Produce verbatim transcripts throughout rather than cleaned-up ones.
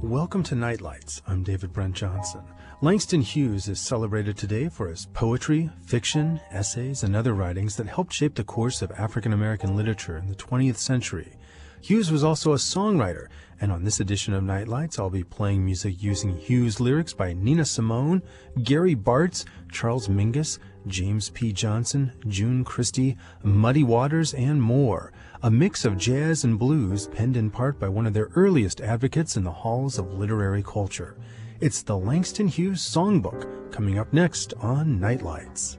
Welcome to Nightlights. I'm David Brent Johnson. Langston Hughes is celebrated today for his poetry, fiction, essays, and other writings that helped shape the course of African American literature in the twentieth century. Hughes was also a songwriter, and on this edition of Nightlights, I'll be playing music using Hughes lyrics by Nina Simone, Gary Bartz, Charles Mingus, James P. Johnson, June Christie, Muddy Waters, and more. A mix of jazz and blues penned in part by one of their earliest advocates in the halls of literary culture. It's the Langston Hughes Songbook, coming up next on Nightlights.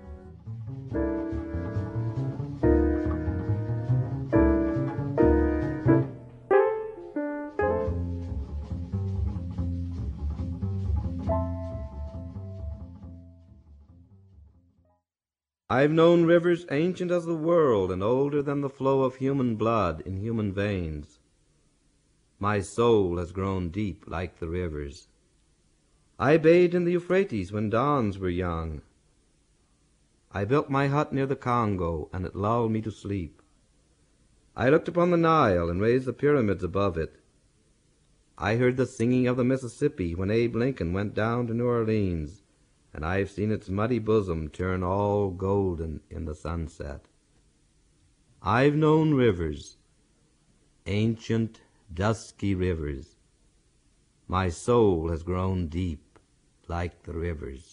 I've known rivers ancient as the world and older than the flow of human blood in human veins. My soul has grown deep like the rivers. I bathed in the Euphrates when dawns were young. I built my hut near the Congo, and it lulled me to sleep. I looked upon the Nile and raised the pyramids above it. I heard the singing of the Mississippi when Abe Lincoln went down to New Orleans, and I've seen its muddy bosom turn all golden in the sunset. I've known rivers, ancient, dusky rivers. My soul has grown deep like the rivers.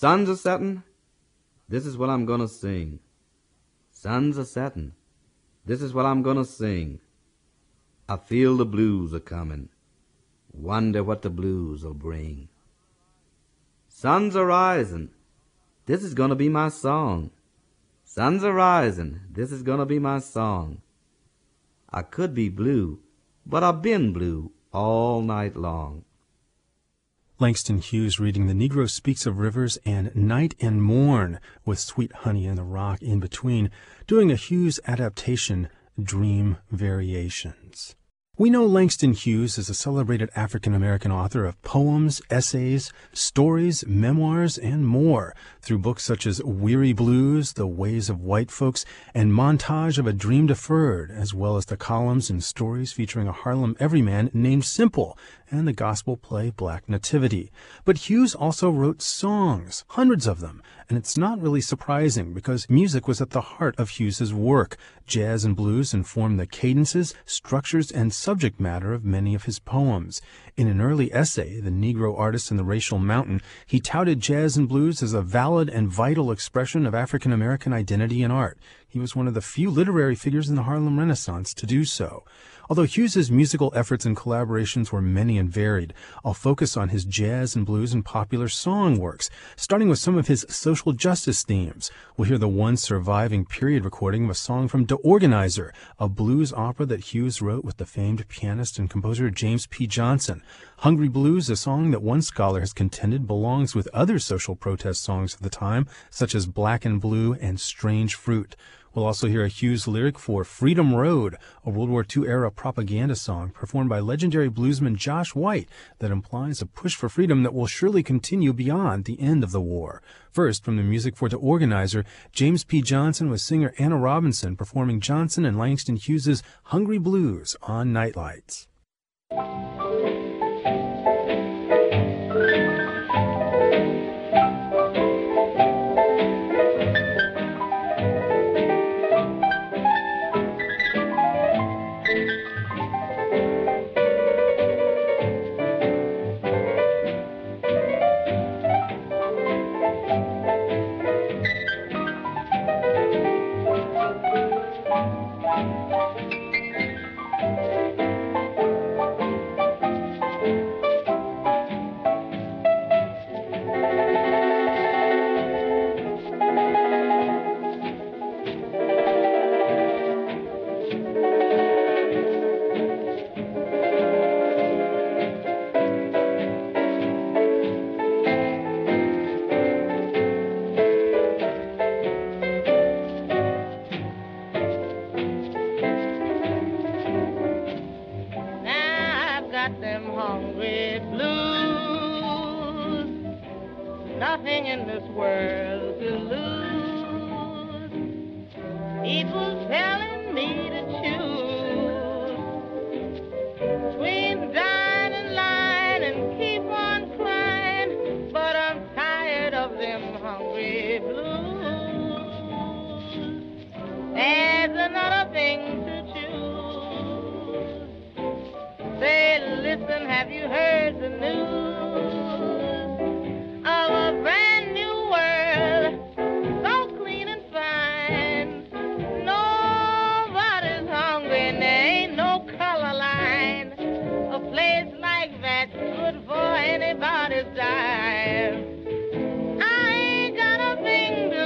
Sun's a settin', this is what I'm gonna sing. Sun's a settin', this is what I'm gonna sing. I feel the blues a comin', wonder what the blues'll bring. Sun's a risin', this is gonna be my song. Sun's a risin', this is gonna be my song. I could be blue, but I've been blue all night long. Langston Hughes reading The Negro Speaks of Rivers and Night and Morn, with Sweet Honey in the Rock in between, doing a Hughes adaptation, Dream Variations. We know Langston Hughes is a celebrated African-American author of poems, essays, stories, memoirs, and more, through books such as Weary Blues, The Ways of White Folks, and Montage of a Dream Deferred, as well as the columns and stories featuring a Harlem everyman named Simple, and the gospel play Black Nativity. But Hughes also wrote songs, hundreds of them, and it's not really surprising because music was at the heart of Hughes's work. Jazz and blues informed the cadences, structures, and subject matter of many of his poems. In an early essay, The Negro Artist and the Racial Mountain, he touted jazz and blues as a valid and vital expression of African American identity and art. He was one of the few literary figures in the Harlem Renaissance to do so. Although Hughes's musical efforts and collaborations were many and varied, I'll focus on his jazz and blues and popular song works, starting with some of his social justice themes. We'll hear the one surviving period recording of a song from De Organizer, a blues opera that Hughes wrote with the famed pianist and composer James P. Johnson. Hungry Blues, a song that one scholar has contended belongs with other social protest songs of the time, such as Black and Blue and Strange Fruit. We'll also hear a Hughes lyric for Freedom Road, a World War Two era propaganda song performed by legendary bluesman Josh White that implies a push for freedom that will surely continue beyond the end of the war. First, from the music for De Organizer, James P. Johnson with singer Anna Robinson performing Johnson and Langston Hughes' Hungry Blues on Nightlights. Nothing in this world to lose. People telling me to choose between dying in line and keep on crying, but I'm tired of them hungry blues. There's another thing to choose. Say, listen, have you heard the news? Anybody's dying. I ain't got a thing to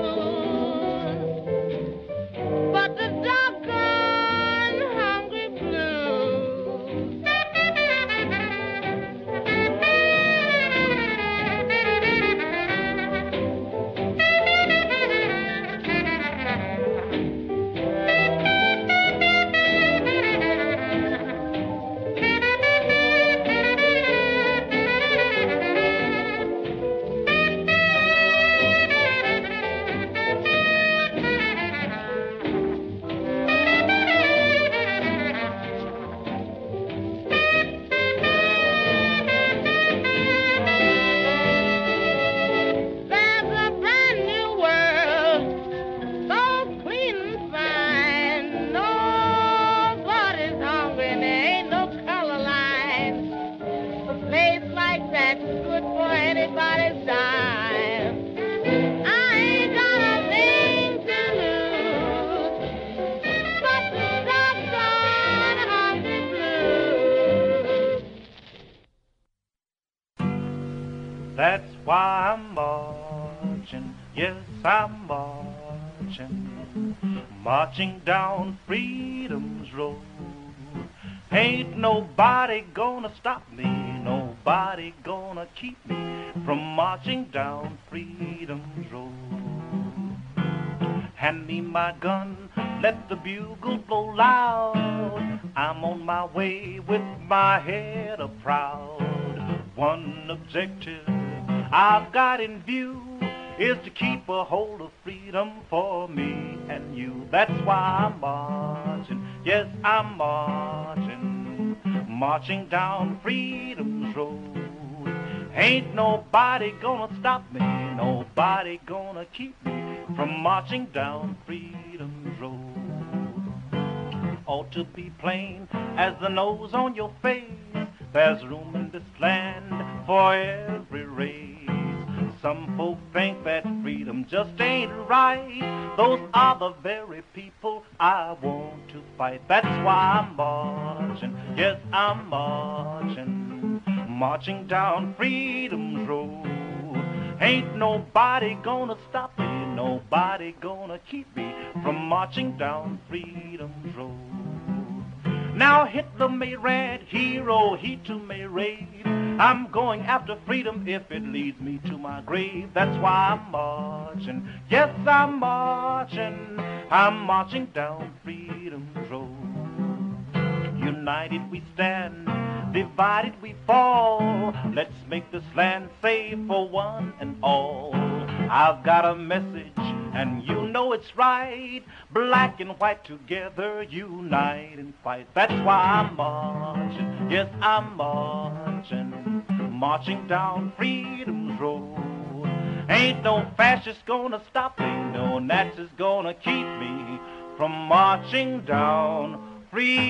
lose but the doggone hungry blues. That's why I'm marching, yes, I'm marching, marching down freedom's road. Ain't nobody gonna stop me, nobody gonna keep me from marching down freedom's road. Hand me my gun, let the bugle blow loud. I'm on my way with my head up proud. One objective I've got in view is to keep a hold of freedom for me and you. That's why I'm marching, yes, I'm marching, marching down freedom's road. Ain't nobody gonna stop me, nobody gonna keep me from marching down freedom's road. Ought to be plain as the nose on your face, there's room in this land for every race. Some folk think that freedom just ain't right. Those are the very people I want to fight. That's why I'm marching, yes, I'm marching, marching down freedom's road. Ain't nobody gonna stop me, nobody gonna keep me from marching down freedom's road. Now Hitler may rant, hero, he too may rave. I'm going after freedom if it leads me to my grave. That's why I'm marching, yes, I'm marching, I'm marching down freedom's road. United we stand, divided we fall. Let's make this land safe for one and all. I've got a message and you know it's right. Black and white together, unite and fight. That's why I'm marching, yes, I'm marching, marching down freedom's road. Ain't no fascist gonna stop me, no Nazis gonna keep me from marching down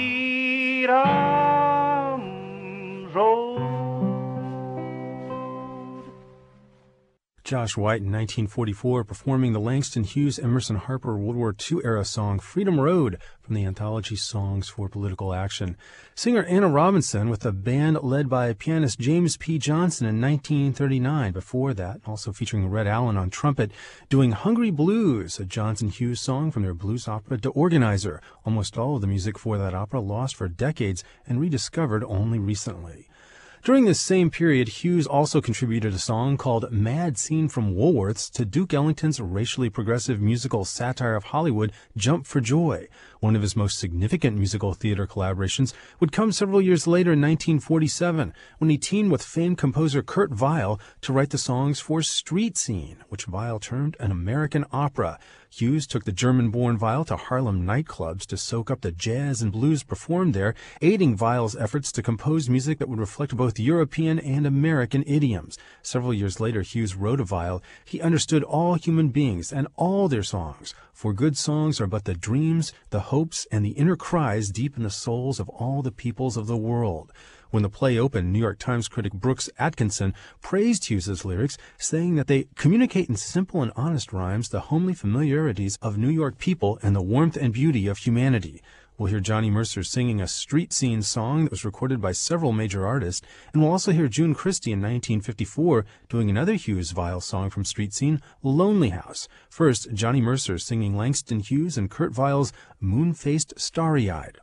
freedom's road. Josh White in nineteen forty-four performing the Langston Hughes Emerson Harper World War Two era song Freedom Road from the anthology Songs for Political Action. Singer Anna Robinson with a band led by pianist James P. Johnson in nineteen thirty-nine. Before that, also featuring Red Allen on trumpet, doing Hungry Blues, a Johnson Hughes song from their blues opera De Organizer. Almost all of the music for that opera lost for decades and rediscovered only recently. During this same period, Hughes also contributed a song called Mad Scene from Woolworth's to Duke Ellington's racially progressive musical satire of Hollywood, Jump for Joy. One of his most significant musical theater collaborations would come several years later in nineteen forty-seven, when he teamed with famed composer Kurt Weill to write the songs for Street Scene, which Weill termed an American opera. Hughes took the German-born Weill to Harlem nightclubs to soak up the jazz and blues performed there, aiding Weill's efforts to compose music that would reflect both European and American idioms. Several years later, Hughes wrote of Weill, "He understood all human beings and all their songs, for good songs are but the dreams, the hopes, and the inner cries deep in the souls of all the peoples of the world." When the play opened, New York Times critic Brooks Atkinson praised Hughes's lyrics, saying that they communicate in simple and honest rhymes the homely familiarities of New York people and the warmth and beauty of humanity. We'll hear Johnny Mercer singing a Street Scene song that was recorded by several major artists, and we'll also hear June Christy in nineteen fifty-four doing another Hughes Weill song from Street Scene, Lonely House. First, Johnny Mercer singing Langston Hughes and Kurt Weill's Moon-Faced Starry-Eyed.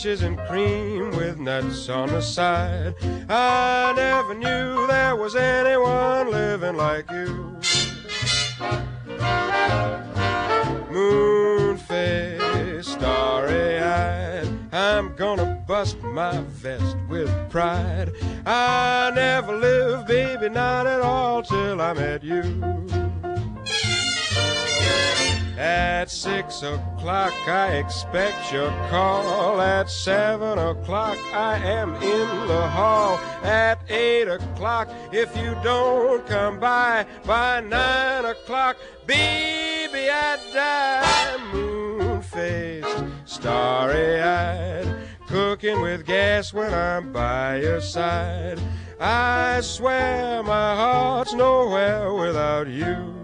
peaches and cream with nuts on the side. I never knew there was anyone living like you. Moon-faced, starry-eyed, I'm gonna bust my vest with pride. I never lived, baby, not at all, till I met you. At six o'clock I expect your call. At seven o'clock I am in the hall. At eight o'clock, if you don't come by, by nine o'clock, baby, I die. Moon-faced, starry-eyed, cooking with gas when I'm by your side. I swear my heart's nowhere without you.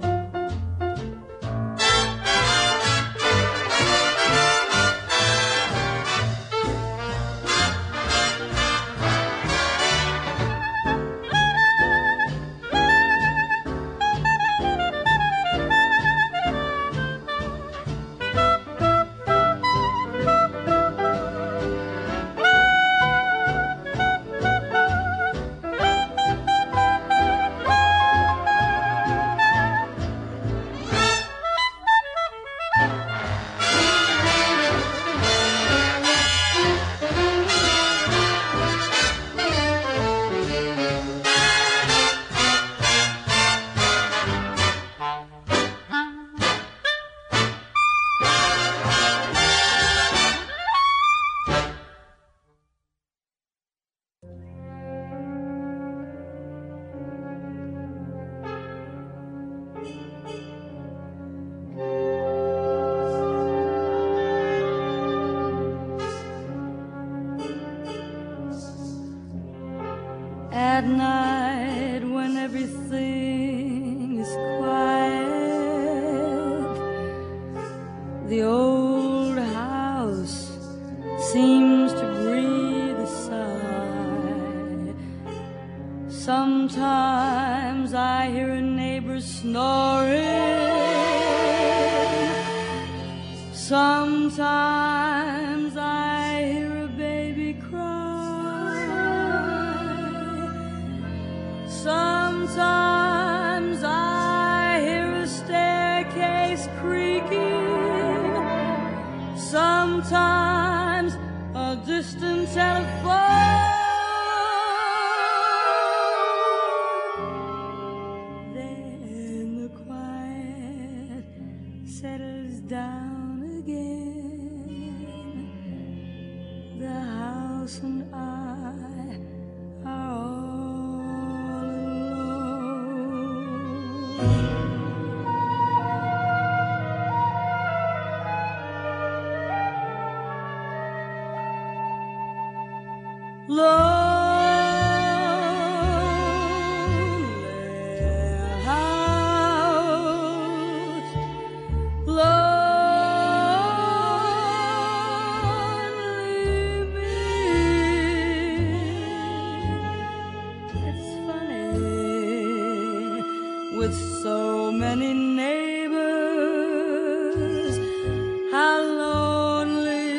At night when everything is quiet, the old house seems to breathe a sigh. Sometimes I hear a neighbor snoring. Sometimes I hear a baby cry. Sometimes I hear a staircase creaking. Sometimes a distant telephone. Then the quiet settles down again. The house and I are all lonely house, lonely me. It's funny, with so many neighbors, how lonely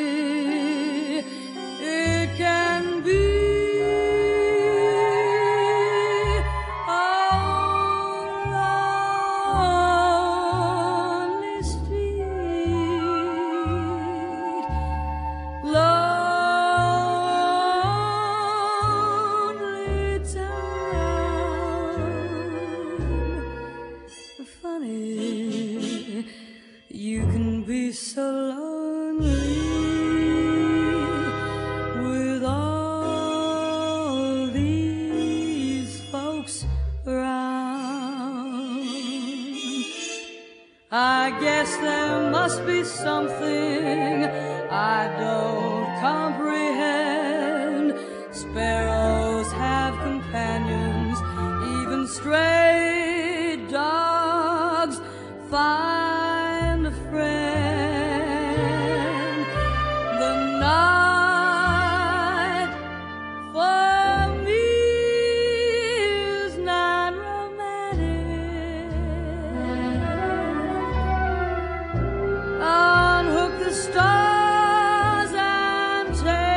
it can be. You can be so lonely with all these folks around. I guess there must be something I don't comprehend. Sparrows have companions, even stray dogs find a friend. The night for me is not romantic. Unhook the stars and take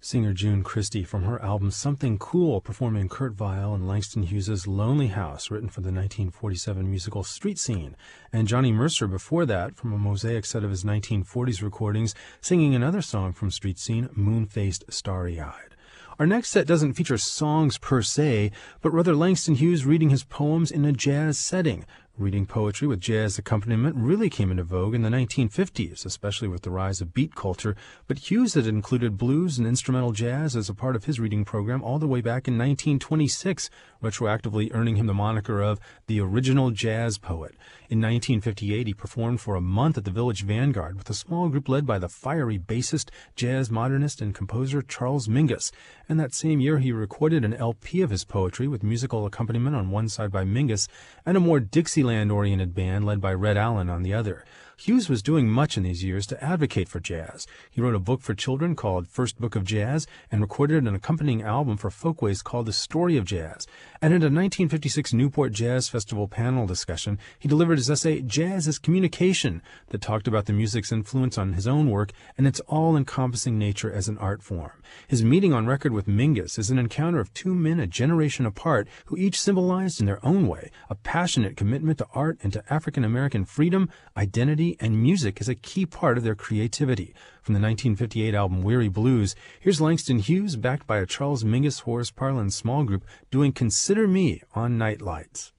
singer June Christy from her album Something Cool, performing Kurt Weill and Langston Hughes' Lonely House, written for the nineteen forty-seven musical Street Scene, and Johnny Mercer before that from a mosaic set of his nineteen forties recordings, singing another song from Street Scene, Moon-Faced Starry-Eyed. Our next set doesn't feature songs per se, but rather Langston Hughes reading his poems in a jazz setting. Reading poetry with jazz accompaniment really came into vogue in the nineteen fifties, especially with the rise of beat culture, but Hughes had included blues and instrumental jazz as a part of his reading program all the way back in nineteen twenty-six, retroactively earning him the moniker of the original jazz poet. In nineteen fifty-eight, he performed for a month at the Village Vanguard with a small group led by the fiery bassist, jazz modernist, and composer Charles Mingus. And that same year, he recorded an L P of his poetry with musical accompaniment on one side by Mingus and a more Dixieland-oriented band led by Red Allen on the other. Hughes was doing much in these years to advocate for jazz. He wrote a book for children called First Book of Jazz and recorded an accompanying album for Folkways called The Story of Jazz. And at a nineteen fifty-six Newport Jazz Festival panel discussion, he delivered his essay, Jazz is Communication, that talked about the music's influence on his own work and its all-encompassing nature as an art form. His meeting on record with Mingus is an encounter of two men a generation apart who each symbolized in their own way a passionate commitment to art and to African-American freedom, identity, and music is a key part of their creativity. From the nineteen fifty-eight album Weary Blues, here's Langston Hughes backed by a Charles Mingus Horace Parlan small group doing Consider Me on Night Lights.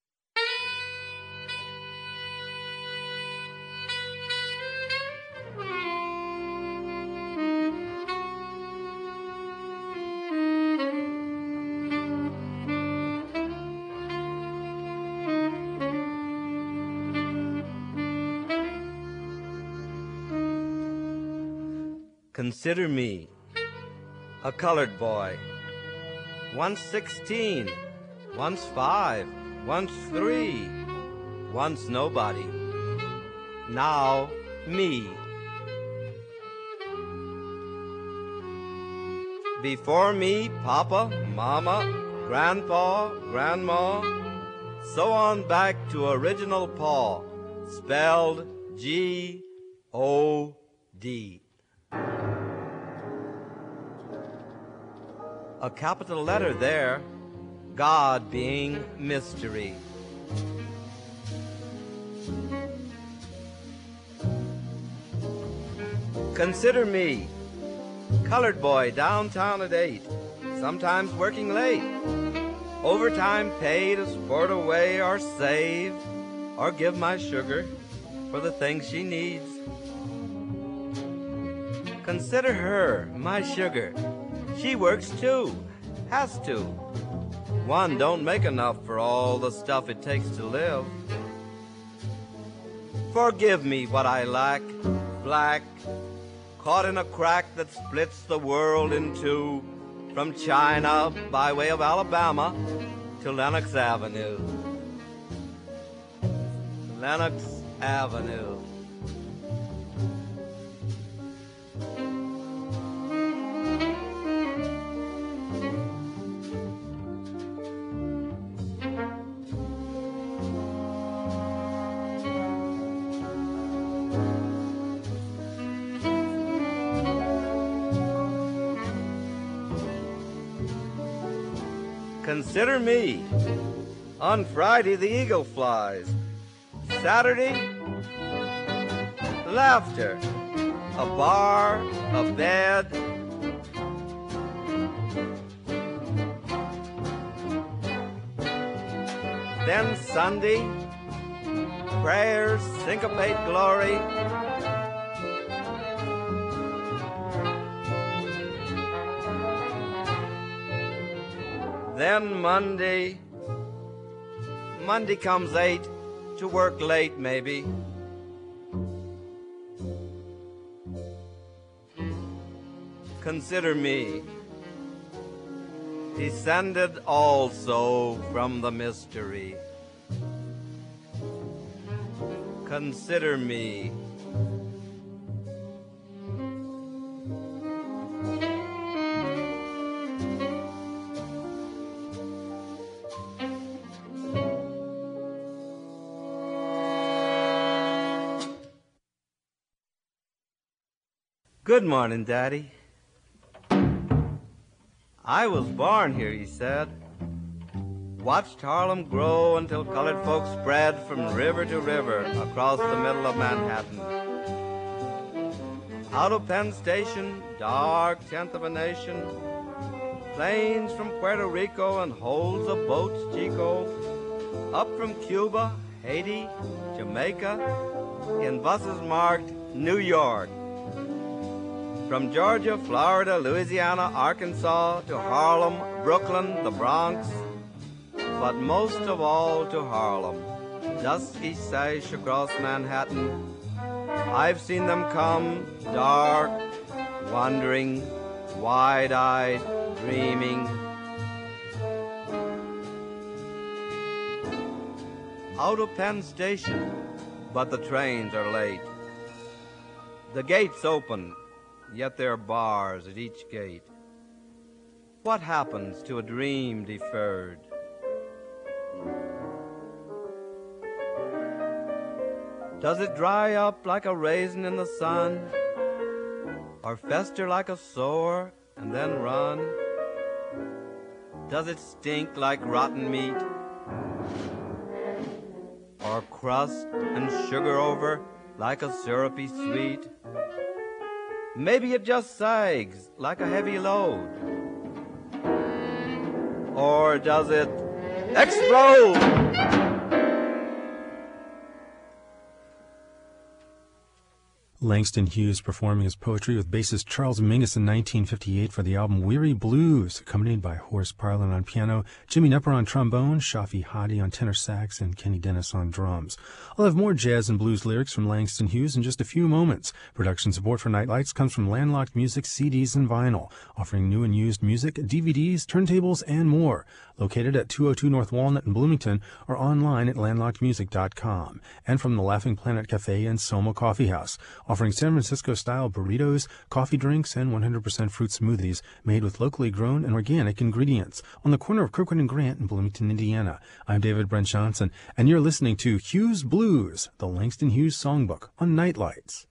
Consider me, a colored boy, once sixteen, once five, once three, once nobody, now me. Before me, Papa, Mama, Grandpa, Grandma, so on back to original Paul, spelled G O D. A capital letter there, God being mystery. Consider me, colored boy downtown at eight, sometimes working late, overtime pay to sport away or save, or give my sugar for the things she needs. Consider her, my sugar. She works too, has to. One don't make enough for all the stuff it takes to live. Forgive me what I lack, black, caught in a crack that splits the world in two, from China by way of Alabama to Lenox Avenue. Lenox Avenue. Consider me. On Friday, the eagle flies. Saturday, laughter. A bar, a bed. Then Sunday, prayers, syncopate glory. Then Monday, Monday comes eight, to work late maybe. Consider me, descended also from the mystery. Consider me. Good morning, Daddy. I was born here, he said. Watched Harlem grow until colored folks spread from river to river across the middle of Manhattan. Out of Penn Station, dark tenth of a nation, planes from Puerto Rico and holds of boats, Chico, up from Cuba, Haiti, Jamaica, in buses marked New York. From Georgia, Florida, Louisiana, Arkansas, to Harlem, Brooklyn, the Bronx, but most of all to Harlem, dusky sash across Manhattan. I've seen them come, dark, wandering, wide-eyed, dreaming. Out of Penn Station, but the trains are late. The gates open, yet there are bars at each gate. What happens to a dream deferred? Does it dry up like a raisin in the sun, or fester like a sore and then run? Does it stink like rotten meat, or crust and sugar over like a syrupy sweet? Maybe it just sags like a heavy load. Or does it explode? Langston Hughes performing his poetry with bassist Charles Mingus in nineteen fifty-eight for the album Weary Blues, accompanied by Horace Parlan on piano, Jimmy Knepper on trombone, Shafi Hadi on tenor sax, and Kenny Dennis on drums. I'll have more jazz and blues lyrics from Langston Hughes in just a few moments. Production support for Nightlights comes from Landlocked Music C Ds and vinyl, offering new and used music, D V Ds, turntables, and more. Located at two oh two North Walnut in Bloomington or online at landlocked music dot com. And from the Laughing Planet Cafe and Soma Coffee House, offering San Francisco-style burritos, coffee drinks, and one hundred percent fruit smoothies made with locally grown and organic ingredients on the corner of Kirkwood and Grant in Bloomington, Indiana. I'm David Brent Johnson, and you're listening to Hughes Blues, the Langston Hughes Songbook on Nightlights.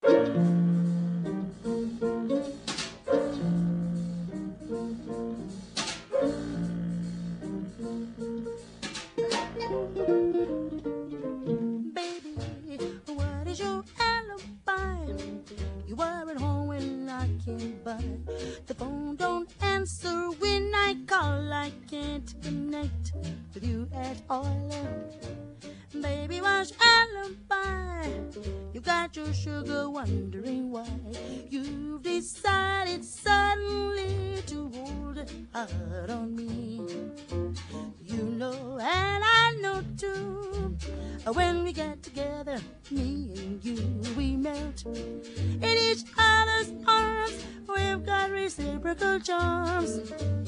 The phone don't answer when I call. I can't connect with you at all. Baby, what's your alibi? You got your sugar wondering why you've decided suddenly to hold it hard on me. You know, and I know too, when we get together, me and you, we melt in each other's arms. We've got reciprocal charms.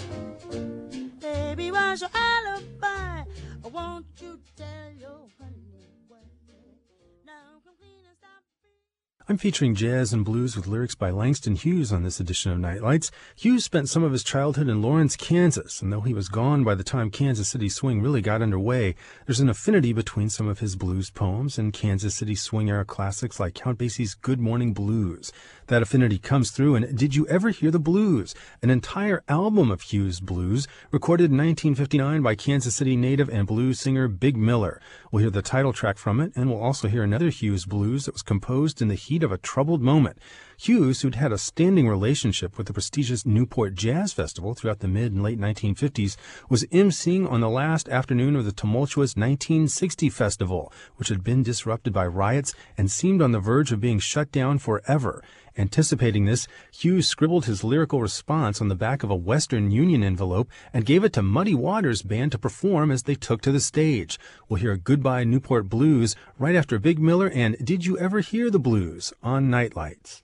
Baby, what's your alibi? Won't you tell your honey why? Now come clean and stop. I'm featuring jazz and blues with lyrics by Langston Hughes on this edition of Nightlights. Hughes spent some of his childhood in Lawrence, Kansas, and though he was gone by the time Kansas City swing really got underway, there's an affinity between some of his blues poems and Kansas City swing-era classics like Count Basie's Good Morning Blues. That affinity comes through in Did You Ever Hear the Blues?, an entire album of Hughes blues recorded in nineteen fifty-nine by Kansas City native and blues singer Big Miller. We'll hear the title track from it, and we'll also hear another Hughes blues that was composed in the heat of a troubled moment. Hughes, who'd had a standing relationship with the prestigious Newport Jazz Festival throughout the mid and late nineteen fifties, was emceeing on the last afternoon of the tumultuous nineteen sixty festival, which had been disrupted by riots and seemed on the verge of being shut down forever. Anticipating this, Hughes scribbled his lyrical response on the back of a Western Union envelope and gave it to Muddy Waters Band to perform as they took to the stage. We'll hear Goodbye Newport Blues right after Big Miller and Did You Ever Hear the Blues on Nightlights.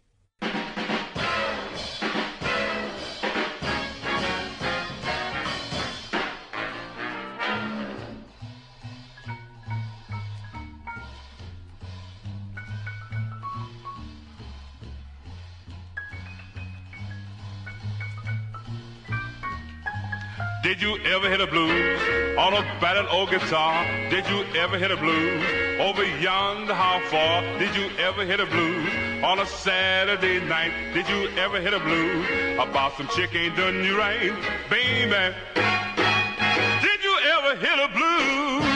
Did you ever hear the blues on a battered old guitar? Did you ever hear the blues over yonder how far? Did you ever hear the blues on a Saturday night? Did you ever hear the blues about some chick ain't done you right? Baby, did you ever hear the blues?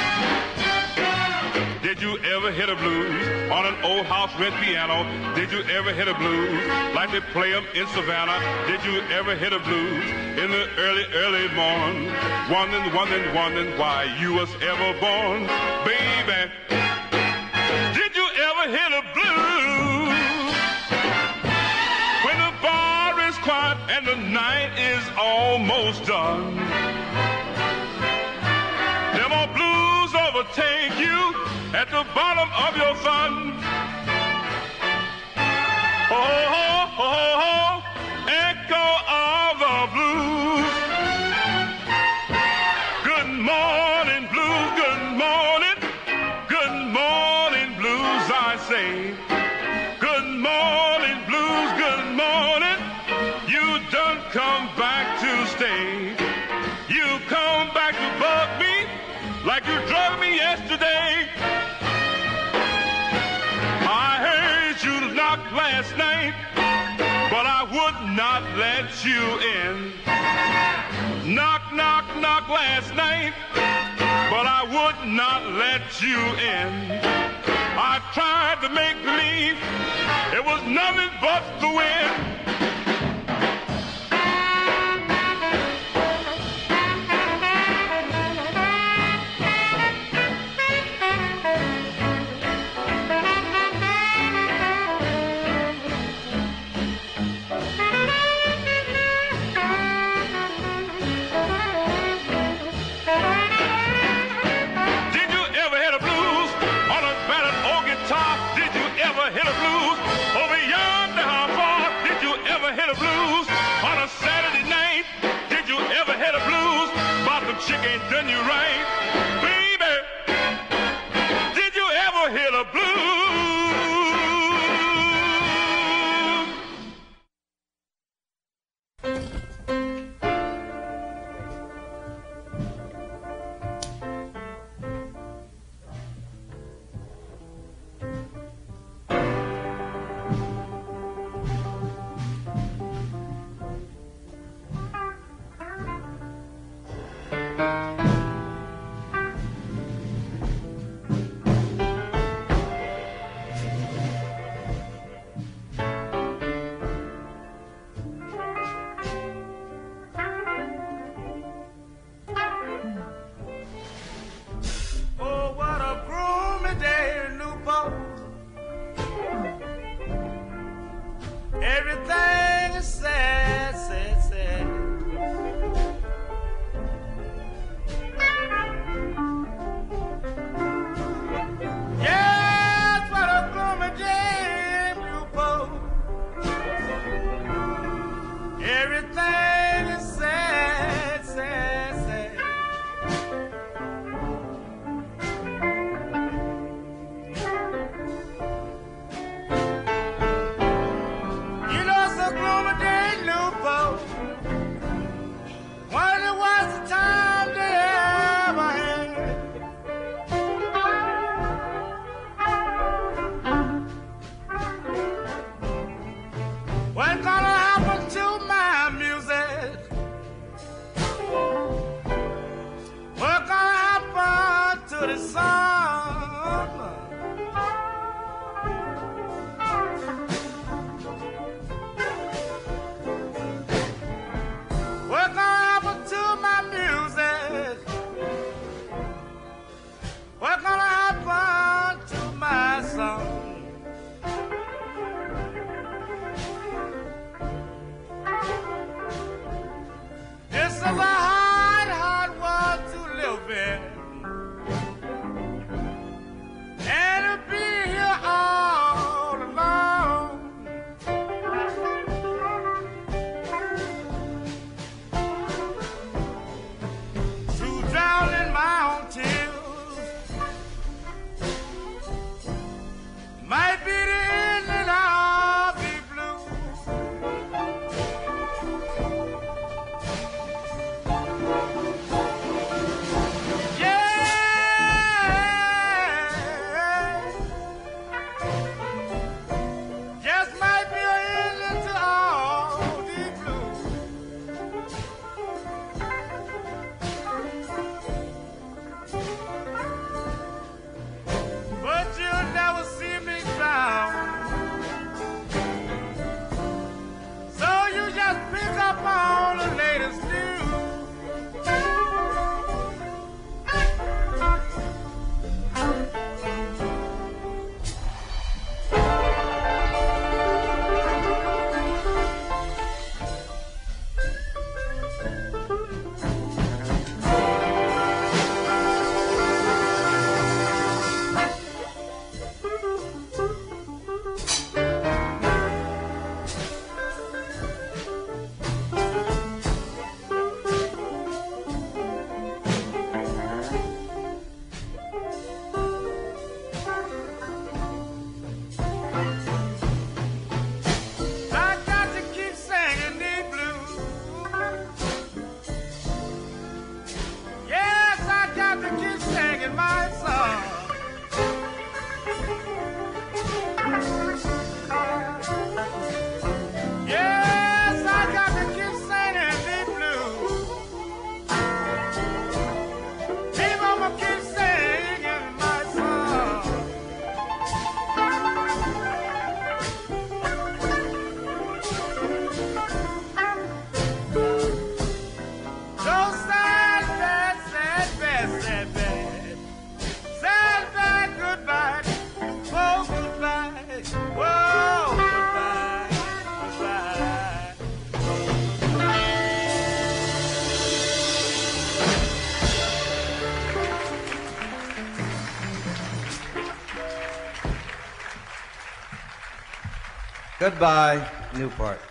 Did you ever hear the blues on an old house rent piano? Did you ever hear the blues like they play them in Savannah? Did you ever hear the blues in the early, early morn? Wondering, wondering, wondering why you was ever born. Baby, did you ever hear the blues? When the bar is quiet and the night is almost done, them old blues overtake you at the bottom of your fun. Oh, oh, oh, oh, echo of the blues. Good morning, blues, good morning. Good morning, blues, I say. Good morning, blues, good morning. You done come back to stay. You come back to bug me like you drugged me yesterday. Last night, but I would not let you in. Knock, knock, knock last night, but I would not let you in. I tried to make believe it was nothing but the wind. Chick ain't done you right, baby. Did you ever hear the blues? Goodbye, Newport.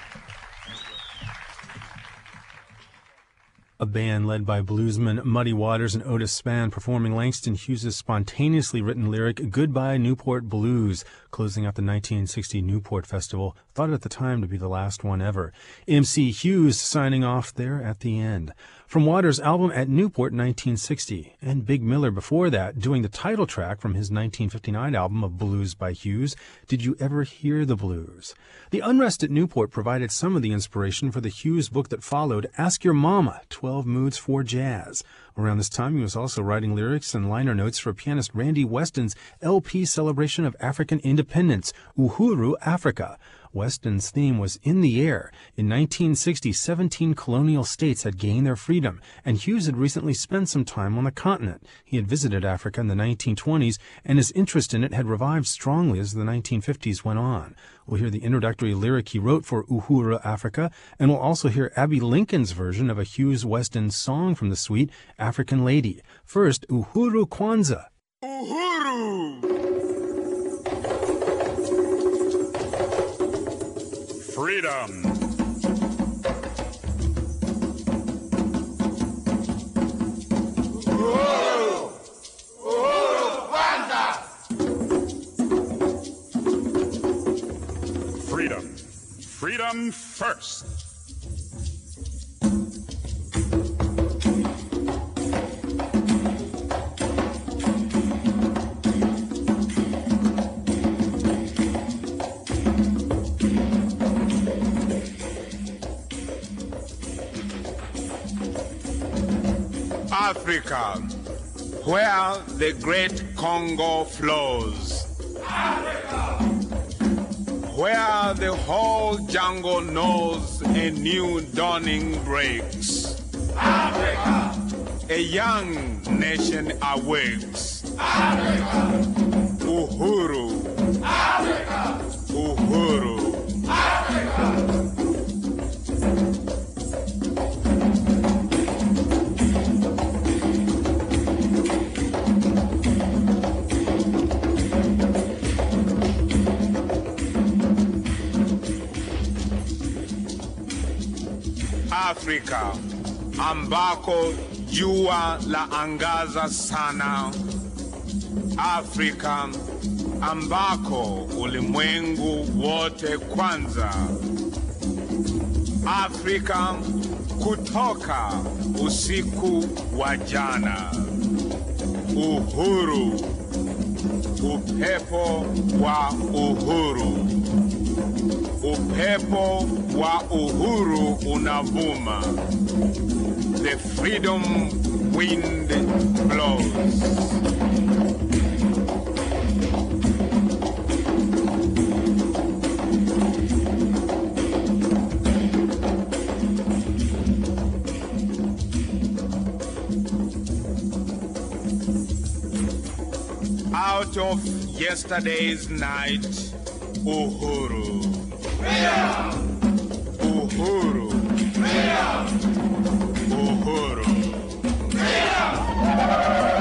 A band led by bluesmen Muddy Waters and Otis Spann performing Langston Hughes' spontaneously written lyric Goodbye Newport Blues, closing out the nineteen sixty Newport Festival, thought at the time to be the last one ever. M C Hughes signing off there at the end. From Waters' album at Newport nineteen sixty, and Big Miller before that doing the title track from his nineteen fifty-nine album of Blues by Hughes, Did You Ever Hear the Blues? The unrest at Newport provided some of the inspiration for the Hughes book that followed, Ask Your Mama, twelve Moods for Jazz. Around this time, he was also writing lyrics and liner notes for pianist Randy Weston's L P celebration of African independence, Uhuru Africa. Weston's theme was In the Air. In nineteen sixty, seventeen colonial states had gained their freedom, and Hughes had recently spent some time on the continent. He had visited Africa in the nineteen twenties, and his interest in it had revived strongly as the nineteen fifties went on. We'll hear the introductory lyric he wrote for Uhuru Africa, and we'll also hear Abby Lincoln's version of a Hughes-Weston song from the suite, African Lady. First, Uhuru Kwanzaa. Uhuru! Freedom! Uhuru! Uhuru Kwanzaa! Freedom. Freedom first. Africa, where the great Congo flows. Africa! Where the whole jungle knows a new dawning breaks. Africa! A young nation awakes. Africa! Uhuru! Africa! Uhuru! Africa! Afrika ambako jua la angaza sana. Afrika ambako ulimwengu wote kwanza. Afrika kutoka usiku wa jana. Uhuru, upepo wa uhuru. Upepo wa uhuru unavuma. The freedom wind blows. Out of yesterday's night, Uhuru. Freedom! Uhuru. Freedom! Uhuru. Freedom!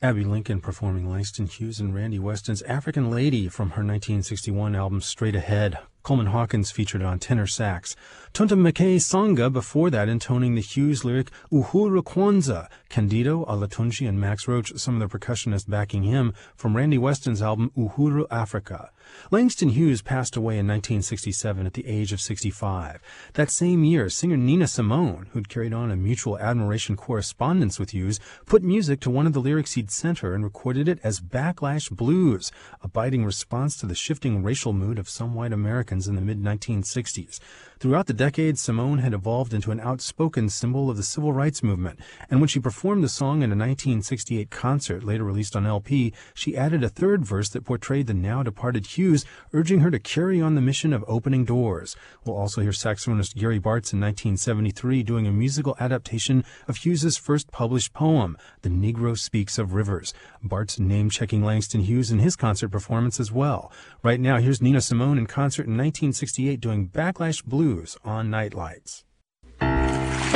Abbey Lincoln performing Langston Hughes and Randy Weston's African Lady from her nineteen sixty-one album Straight Ahead. Coleman Hawkins featured on tenor sax. Tonta McKay Sanga before that intoning the Hughes lyric Uhuru Kwanzaa. Candido, Alatunji, and Max Roach, some of the percussionists backing him, from Randy Weston's album Uhuru Africa. Langston Hughes passed away in nineteen sixty-seven at the age of sixty-five. That same year, singer Nina Simone, who'd carried on a mutual admiration correspondence with Hughes, put music to one of the lyrics he'd sent her and recorded it as Backlash Blues, a biting response to the shifting racial mood of some white Americans in the mid nineteen sixties. Throughout the decade, Simone had evolved into an outspoken symbol of the civil rights movement, and when she performed the song in a nineteen sixty-eight concert later released on L P, she added a third verse that portrayed the now-departed Hughes, urging her to carry on the mission of opening doors. We'll also hear saxophonist Gary Bartz in nineteen seventy-three doing a musical adaptation of Hughes's first published poem, The Negro Speaks of Rivers. Bartz name-checking Langston Hughes in his concert performance as well. Right now, here's Nina Simone in concert in nineteen sixty-eight doing Backlash Blues on Night Lights. Yeah,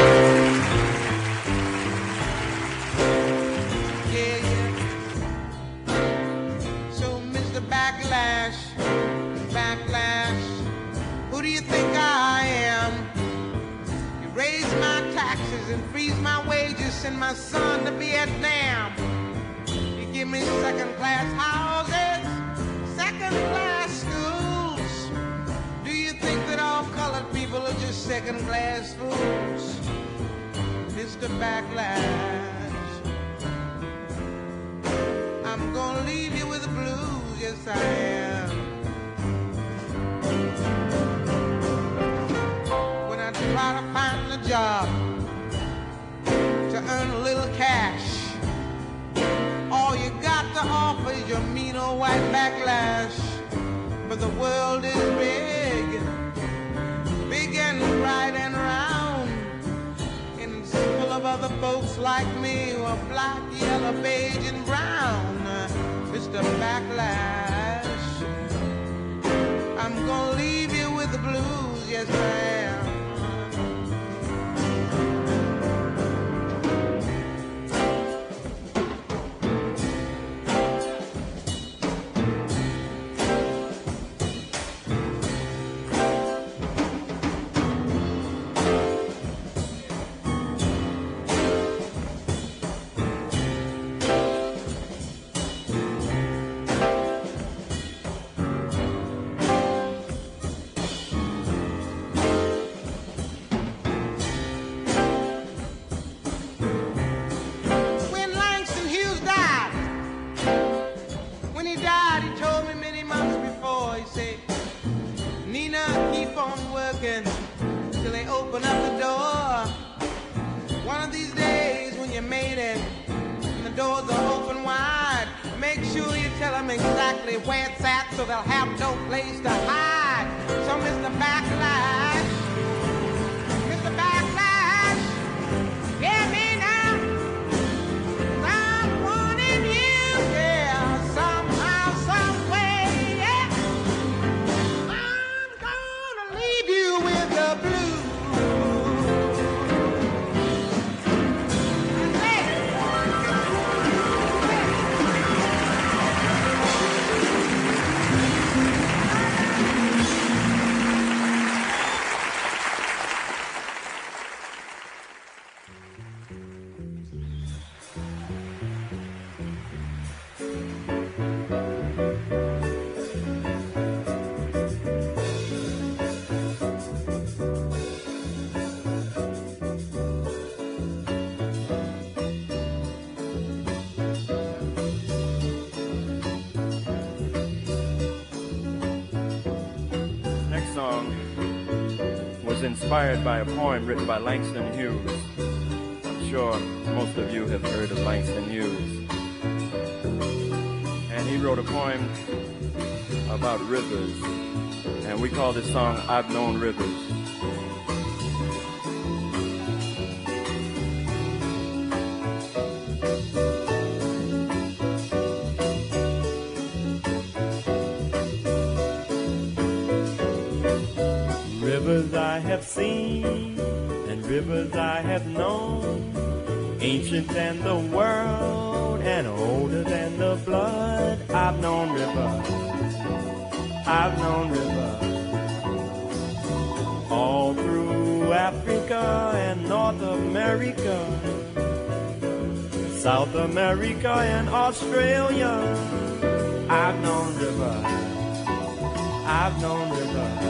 yeah. So, Mister Backlash, Backlash, who do you think I am? You raise my taxes and freeze my wages, send my son to Vietnam. You give me second-class houses, second-class schools. Do you think that all colored people are just second-class fools? Mister Backlash, I'm gonna leave you with the blues, yes I am. When I try to find a job to earn a little cash, all you got to offer is your mean old white backlash. But the world is big, big and bright and round, and it's full of other folks like me who are black, yellow, beige, and brown. Mister Backlash, I'm gonna leave you with the blues, yes I am. Till they open up the door. One of these days when you made it and the doors are open wide, make sure you tell them exactly where it's at so they'll have no place to hide. So Mister Backlash, Mister Backlash, hear me now. I'm warning you, yeah, somehow, some way, yeah. I'm gonna leave you with the blues. Inspired by a poem written by Langston Hughes. I'm sure most of you have heard of Langston Hughes. And he wrote a poem about rivers, and we call this song I've Known Rivers. Rivers I have seen and rivers I have known, ancient than the world and older than the blood. I've known rivers, I've known rivers all through Africa and North America, South America and Australia. I've known rivers, I've known rivers.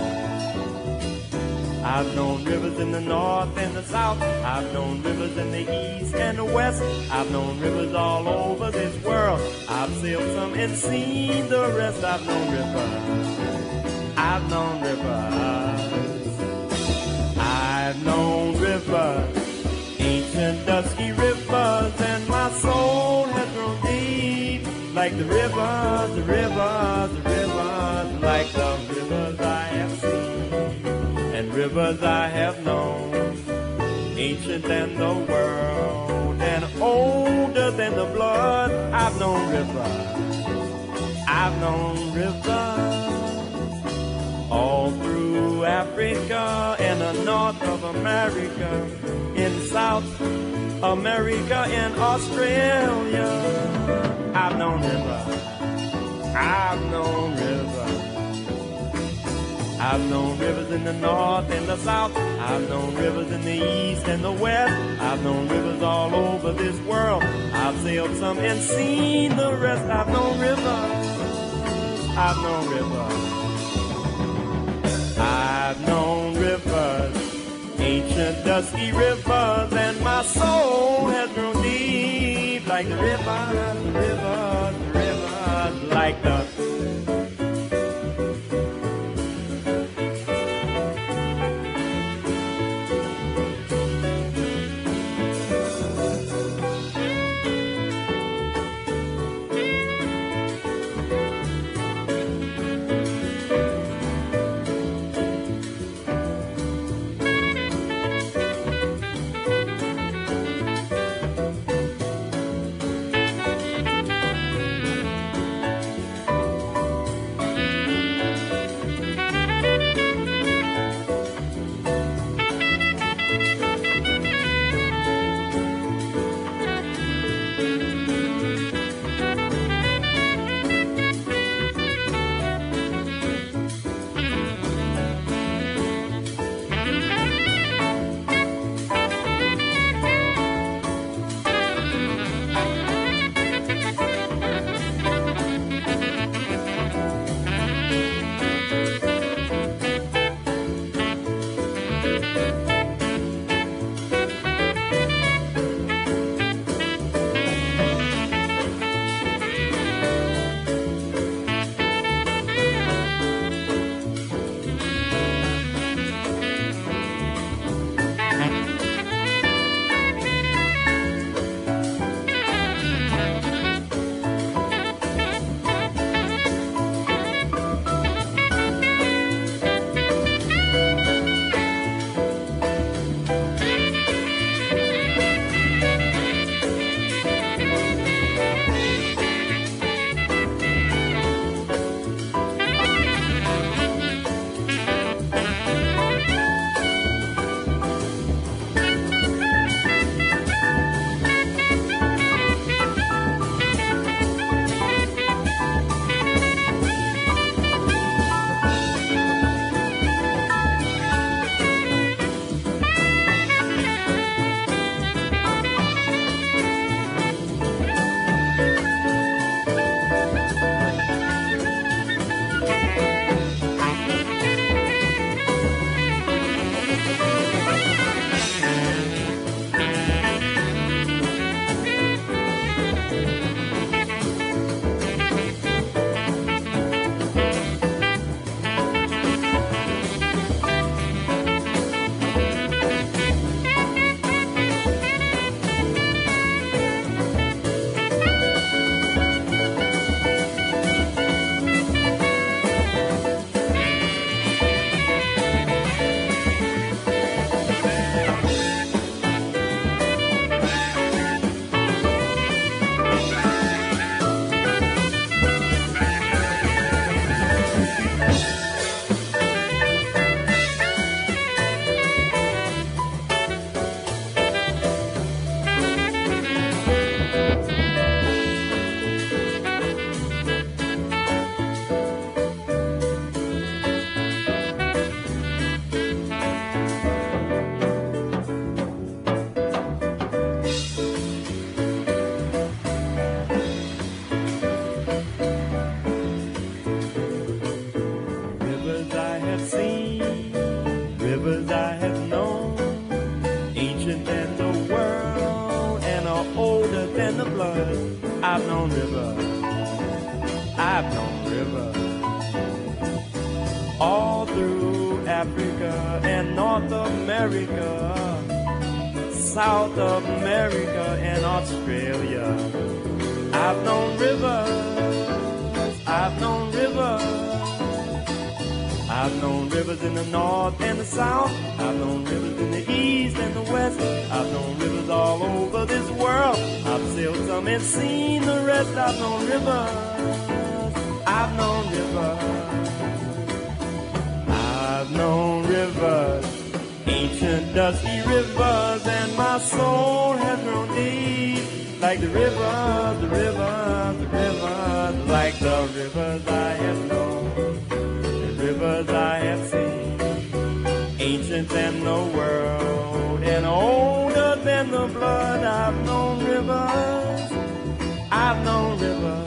I've known rivers in the north and the south. I've known rivers in the east and the west. I've known rivers all over this world. I've sailed some and seen the rest. I've known rivers, I've known rivers, I've known rivers, ancient dusky rivers, and my soul has grown deep like the rivers, the rivers, the rivers, like the rivers I have seen and rivers I have known, ancient than the world and older than the blood. I've known rivers, I've known rivers all through Africa and the north of America, in South America and Australia. I've known rivers, I've known rivers. I've known rivers in the north and the south. I've known rivers in the east and the west. I've known rivers all over this world. I've sailed some and seen the rest. I've known rivers, I've known rivers, I've known rivers, ancient dusky rivers, and my soul has grown deep like the rivers, the rivers, the rivers, like the have seen, rivers I have known, ancient than the world and are older than the blood. I've known rivers, I've known rivers, all through Africa and North America, South America and Australia. I've known rivers, I've known rivers, I've known rivers in the north and the south, I've known rivers in the east and the west, I've known rivers all over this world. I've sailed some and seen the rest. I've known rivers, I've known rivers, I've known rivers, ancient dusty rivers, and my soul has grown deep like the rivers, the rivers, the rivers, like the rivers I have known, the rivers I have seen, ancient than the world and older than the blood. I've known rivers, I've known rivers,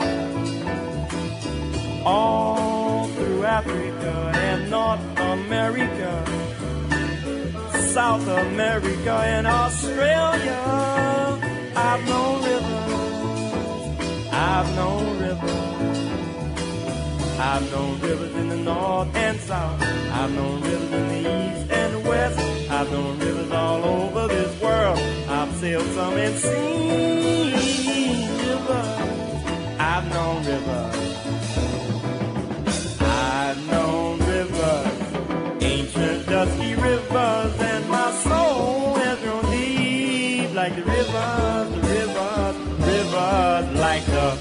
all through Africa and North America, South America and Australia. I've known rivers, I've known rivers, I've known rivers in the north and south, I've known rivers in the east and west, I've known rivers all over this world. I've sailed some and seen rivers, I've known rivers, I've known rivers, ancient dusky rivers, and my soul has grown deep like the rivers, the rivers, rivers, like the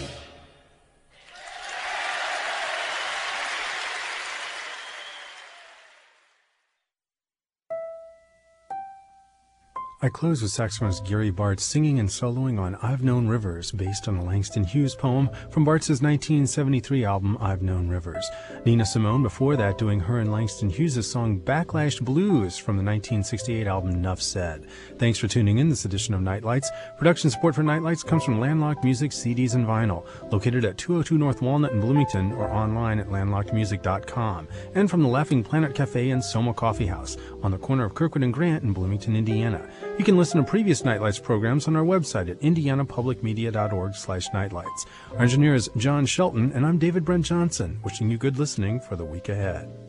I close with saxophonist Gary Bartz singing and soloing on I've Known Rivers, based on a Langston Hughes poem from Bartz's nineteen seventy-three album I've Known Rivers. Nina Simone before that doing her and Langston Hughes' song Backlash Blues from the nineteen sixty-eight album Nuff Said. Thanks for tuning in this edition of Nightlights. Production support for Nightlights comes from Landlocked Music C Ds and Vinyl, located at two oh two North Walnut in Bloomington or online at landlocked music dot com, and from the Laughing Planet Cafe and Soma Coffee House on the corner of Kirkwood and Grant in Bloomington, Indiana. You can listen to previous Nightlights programs on our website at indiana public media dot org slash nightlights. Our engineer is John Shelton, and I'm David Brent Johnson, wishing you good listening for the week ahead.